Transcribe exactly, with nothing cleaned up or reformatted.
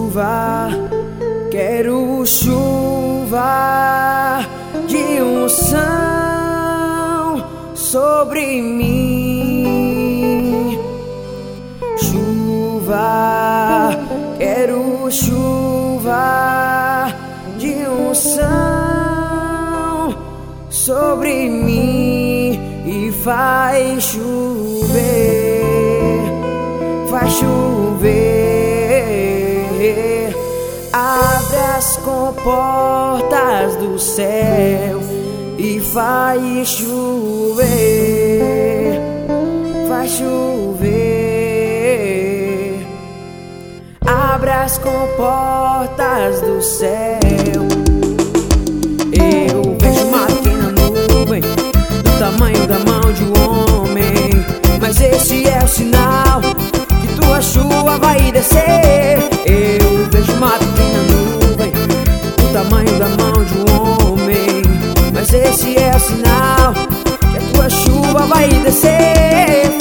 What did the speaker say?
chuva, quero chuva de unção sobre mim. Chuva, quero chuva de unção sobre mim e faz chover, faz chover. Abre as comportas do céu e faz chover, faz chover. Abre as comportas do céu. Eu vejo uma pequena nuvem do tamanho da mão de um homem, mas esse é o sinal que tua chuva vai descer. Eu vejo uma pequena nuvem do tamanho da mão de um homem, mas esse é o sinal que a tua chuva vai descer.